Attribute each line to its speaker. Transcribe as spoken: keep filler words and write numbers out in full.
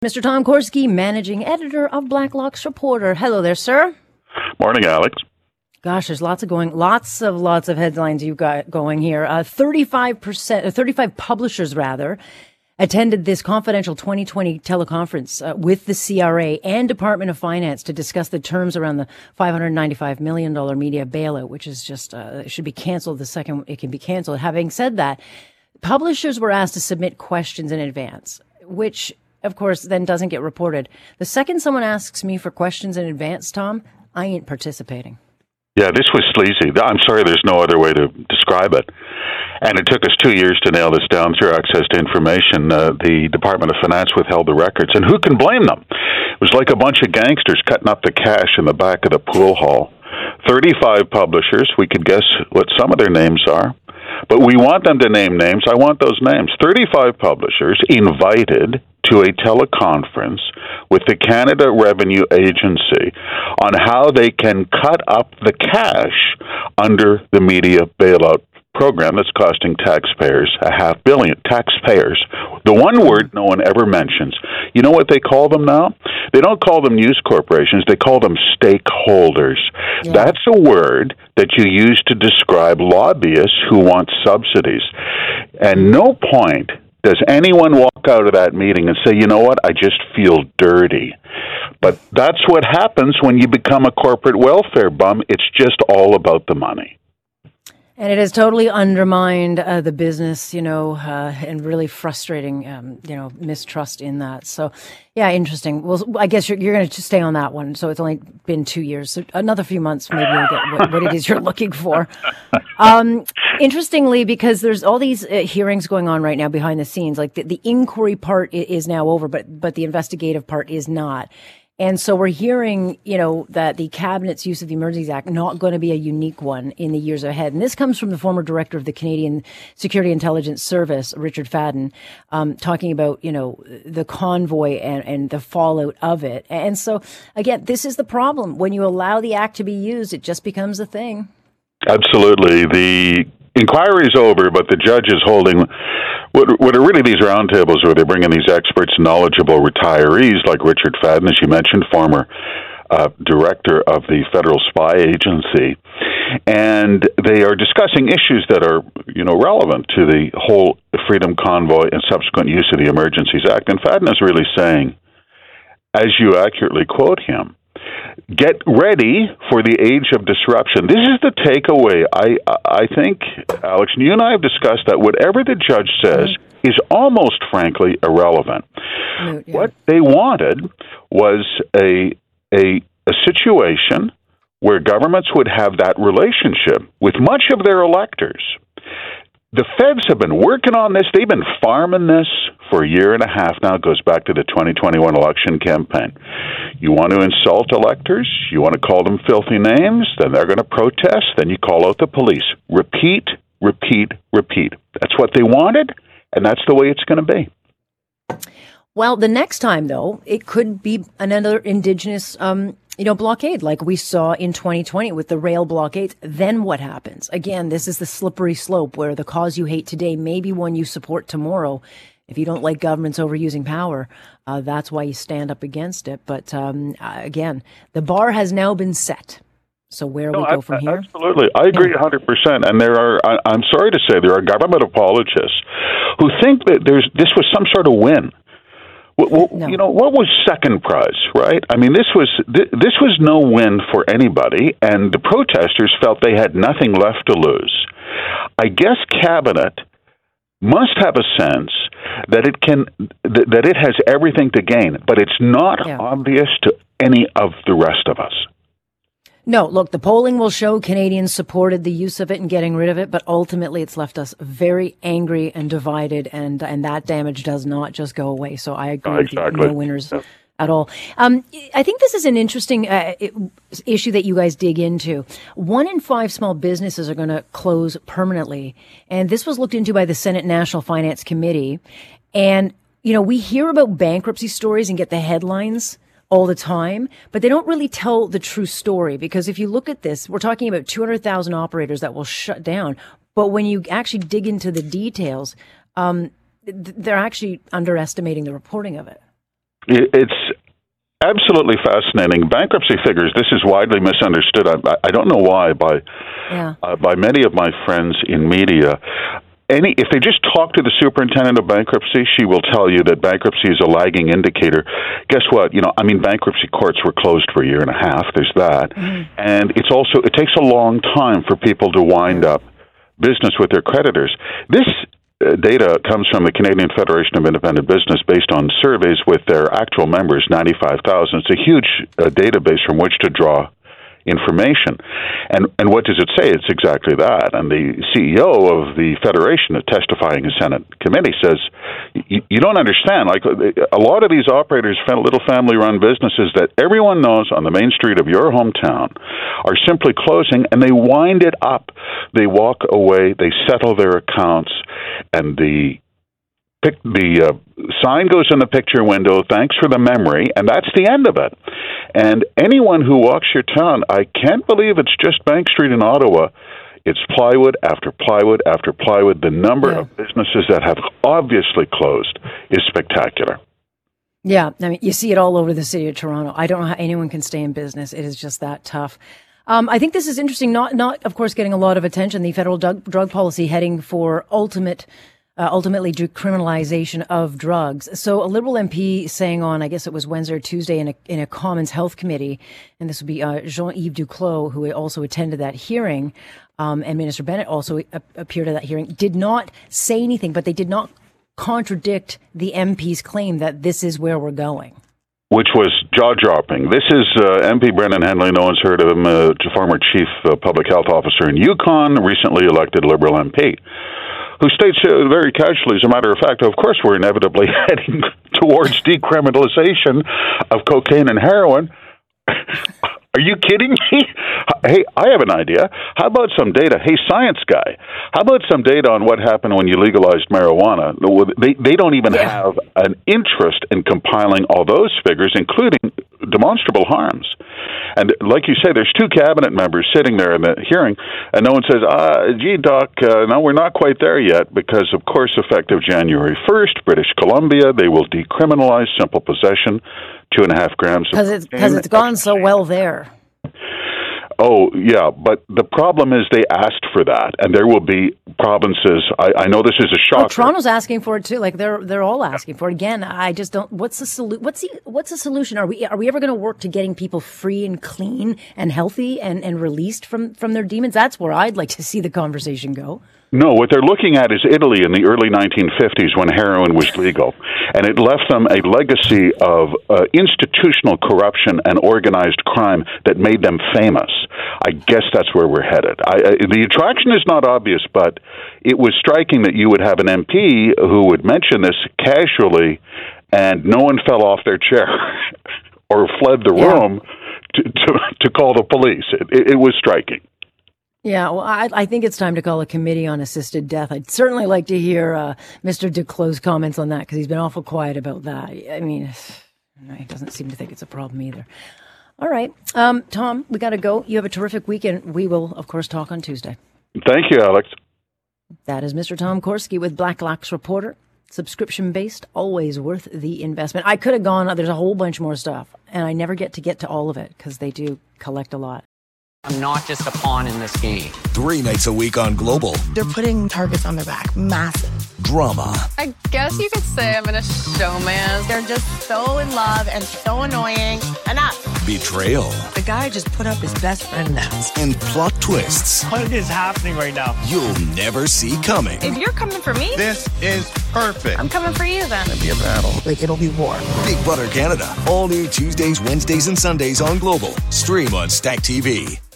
Speaker 1: Mister Tom Korski, managing editor of Blacklock's Reporter. Hello there, sir.
Speaker 2: Morning, Alex.
Speaker 1: Gosh, there's lots of going, lots of lots of headlines you've got going here. Uh, thirty-five percent, uh, thirty-five publishers rather, attended this confidential twenty twenty teleconference uh, with the C R A and Department of Finance to discuss the terms around the five hundred ninety-five million dollars media bailout, which is just uh, it should be canceled the second it can be canceled. Having said that, publishers were asked to submit questions in advance, which of course, then doesn't get reported. The second someone asks me for questions in advance, Tom, I ain't participating.
Speaker 2: Yeah, this was sleazy. I'm sorry, there's no other way to describe it. And it took us two years to nail this down through access to information. Uh, the Department of Finance withheld the records, and who can blame them? It was like a bunch of gangsters cutting up the cash in the back of the pool hall. thirty-five publishers. We could guess what some of their names are. But we want them to name names. I want those names. thirty-five publishers invited to a teleconference with the Canada Revenue Agency on how they can cut up the cash under the media bailout program that's costing taxpayers a half billion. Taxpayers. The one word no one ever mentions. You know what they call them now? They don't call them news corporations. They call them stakeholders. Yeah. That's a word that you use to describe lobbyists who want subsidies. And no point does anyone walk out of that meeting and say, you know what, I just feel dirty. But that's what happens when you become a corporate welfare bum. It's just all about the money.
Speaker 1: And it has totally undermined uh, the business, you know, uh, and really frustrating, um, you know, mistrust in that. So, yeah, interesting. Well, I guess you're, you're going to stay on that one. So it's only been two years. So another few months, maybe you'll get what, what it is you're looking for. Um, interestingly, because there's all these uh, hearings going on right now behind the scenes, like the, the inquiry part is now over, but but the investigative part is not. And so we're hearing, you know, that the Cabinet's use of the Emergencies Act not going to be a unique one in the years ahead. And this comes from the former director of the Canadian Security Intelligence Service, Richard Fadden, um, talking about, you know, the convoy and, and the fallout of it. And so, again, this is the problem. When you allow the act to be used, it just becomes a thing.
Speaker 2: Absolutely. The inquiry is over, but the judge is holding what, what are really these roundtables where they bring in these experts, knowledgeable retirees like Richard Fadden, as you mentioned, former uh, director of the Federal Spy Agency, and they are discussing issues that are, you know, relevant to the whole Freedom Convoy and subsequent use of the Emergencies Act. And Fadden is really saying, as you accurately quote him, get ready for the age of disruption. This is the takeaway. I I think, Alex, and you and I have discussed that whatever the judge says mm-hmm. is almost, frankly, irrelevant. Mm, yeah. What they wanted was a, a a situation where governments would have that relationship with much of their electors. The feds have been working on this. They've been farming this for a year and a half now. It goes back to the twenty twenty-one election campaign. You want to insult electors, you want to call them filthy names, then they're going to protest, then you call out the police. Repeat, repeat, repeat. That's what they wanted, and that's the way it's going to be.
Speaker 1: Well, the next time, though, it could be another Indigenous um you know, blockade like we saw in twenty twenty with the rail blockades. Then what happens? Again, this is the slippery slope where the cause you hate today may be one you support tomorrow. If you don't like governments overusing power, uh, that's why you stand up against it. But um, again, the bar has now been set. So where
Speaker 2: no,
Speaker 1: we go
Speaker 2: I,
Speaker 1: from here?
Speaker 2: Absolutely. I agree one hundred percent. And there are, I, I'm sorry to say, there are government apologists who think that there's this was some sort of win. Well, no. You know, what was second prize, right? I mean, this was this was no win for anybody, and the protesters felt they had nothing left to lose. I guess Cabinet must have a sense that it can that it has everything to gain, but it's not yeah. obvious to any of the rest of us.
Speaker 1: No, look, the polling will show Canadians supported the use of it and getting rid of it, but ultimately it's left us very angry and divided, and and that damage does not just go away. So I agree with you, no winners yep. at all. Um, I think this is an interesting uh, issue that you guys dig into. One in five small businesses are going to close permanently, and this was looked into by the Senate National Finance Committee. And, you know, we hear about bankruptcy stories and get the headlines all the time, but they don't really tell the true story, because if you look at this, we're talking about two hundred thousand operators that will shut down. But when you actually dig into the details, um, they're actually underestimating the reporting of it.
Speaker 2: It's absolutely fascinating. Bankruptcy figures, this is widely misunderstood. I, I don't know why by yeah. uh, by many of my friends in media. Any, if they just talk to the superintendent of bankruptcy, she will tell you that bankruptcy is a lagging indicator. Guess what? You know, I mean, bankruptcy courts were closed for a year and a half. There's that. Mm-hmm. And it's also, it takes a long time for people to wind up business with their creditors. This uh, data comes from the Canadian Federation of Independent Business based on surveys with their actual members, ninety-five thousand. It's a huge uh, database from which to draw information. And and what does it say? It's exactly that. And the C E O of the Federation, testifying in Senate committee, says, you don't understand. Like, a lot of these operators, little family-run businesses that everyone knows on the main street of your hometown, are simply closing, and they wind it up. They walk away, they settle their accounts, and the Pick, the uh, sign goes in the picture window, thanks for the memory, and that's the end of it. And anyone who walks your town, I can't believe it's just Bank Street in Ottawa. It's plywood after plywood after plywood. The number yeah. of businesses that have obviously closed is spectacular.
Speaker 1: Yeah, I mean, you see it all over the city of Toronto. I don't know how anyone can stay in business. It is just that tough. Um, I think this is interesting, not, not, of course, getting a lot of attention. The federal drug, drug policy heading for ultimate Uh, ultimately decriminalization of drugs. So a Liberal M P saying on, I guess it was Wednesday or Tuesday in a, in a Commons Health Committee, and this would be uh, Jean-Yves Duclos, who also attended that hearing, um, and Minister Bennett also a- appeared at that hearing, did not say anything, but they did not contradict the M P's claim that this is where we're going.
Speaker 2: Which was jaw-dropping. This is uh, M P Brendan Henley, no one's heard of him, uh, former Chief uh, Public Health Officer in Yukon, recently elected Liberal M P. Who states uh, very casually, as a matter of fact, of course we're inevitably heading towards decriminalization of cocaine and heroin. Are you kidding me? Hey, I have an idea. How about some data? Hey, science guy, how about some data on what happened when you legalized marijuana? They, they don't even yeah. have an interest in compiling all those figures, including demonstrable harms. And like you say, there's two cabinet members sitting there in the hearing, and no one says, ah, gee, Doc, uh, no, we're not quite there yet, because, of course, effective January first, British Columbia, they will decriminalize simple possession, two and a half grams of
Speaker 1: cocaine. Because it's gone so well there.
Speaker 2: Oh, yeah, but the problem is they asked for that, and there will be provinces, I, I know this is a shocker.
Speaker 1: Oh, Toronto's asking for it too. Like they're they're all asking for it. Again, I just don't, what's the solu- what's the what's the solution? Are we are we ever going to work to getting people free and clean and healthy and, and released from, from their demons? That's where I'd like to see the conversation go.
Speaker 2: No, what they're looking at is Italy in the early nineteen fifties when heroin was legal, and it left them a legacy of uh, institutional corruption and organized crime that made them famous. I guess that's where we're headed. I, I, the attraction is not obvious, but it was striking that you would have an M P who would mention this casually, and no one fell off their chair or fled the yeah. room to, to to call the police. It, it, it was striking.
Speaker 1: Yeah, well, I, I think it's time to call a committee on assisted death. I'd certainly like to hear uh, Mister Duclos' comments on that, because he's been awful quiet about that. I mean, he doesn't seem to think it's a problem either. All right. Um, Tom, we got to go. You have a terrific weekend. We will, of course, talk on Tuesday.
Speaker 2: Thank you, Alex.
Speaker 1: That is Mister Tom Korski with Black Lax Reporter. Subscription-based, always worth the investment. I could have gone, there's a whole bunch more stuff, and I never get to get to all of it, because they do collect a lot.
Speaker 3: I'm not just a pawn in this game.
Speaker 4: Three nights a week on Global.
Speaker 5: They're putting targets on their back. Massive.
Speaker 4: Drama.
Speaker 6: I guess you could say I'm in a showman.
Speaker 5: They're just so in love and so annoying. Enough.
Speaker 4: Betrayal.
Speaker 5: The guy just put up his best friend now.
Speaker 4: And plot twists.
Speaker 7: What is happening right now?
Speaker 4: You'll never see coming.
Speaker 6: If you're coming for me,
Speaker 8: this is perfect.
Speaker 6: I'm coming for you then.
Speaker 8: It'll be a battle.
Speaker 5: Like, it'll be war.
Speaker 4: Big Brother Canada. All new Tuesdays, Wednesdays, and Sundays on Global. Stream on Stack T V.